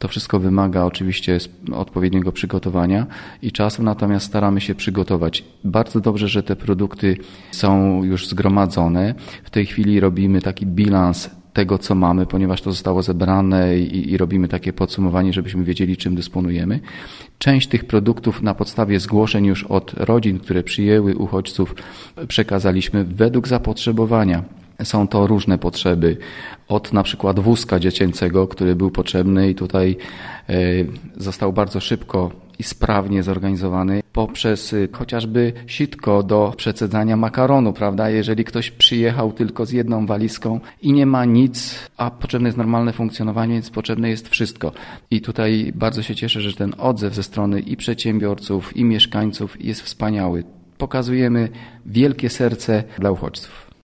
To wszystko wymaga oczywiście odpowiedniego przygotowania i czasu, natomiast staramy się przygotować. Bardzo dobrze, że te produkty są już zgromadzone. W tej chwili robimy taki bilans tego, co mamy, ponieważ to zostało zebrane i robimy takie podsumowanie, żebyśmy wiedzieli, czym dysponujemy. Część tych produktów na podstawie zgłoszeń już od rodzin, które przyjęły uchodźców, przekazaliśmy według zapotrzebowania. Są to różne potrzeby, od na przykład wózka dziecięcego, który był potrzebny i tutaj został bardzo szybko i sprawnie zorganizowany, poprzez chociażby sitko do przecedzania makaronu, prawda? Jeżeli ktoś przyjechał tylko z jedną walizką i nie ma nic, a potrzebne jest normalne funkcjonowanie, więc potrzebne jest wszystko. I tutaj bardzo się cieszę, że ten odzew ze strony i przedsiębiorców, i mieszkańców jest wspaniały. Pokazujemy wielkie serce dla uchodźców.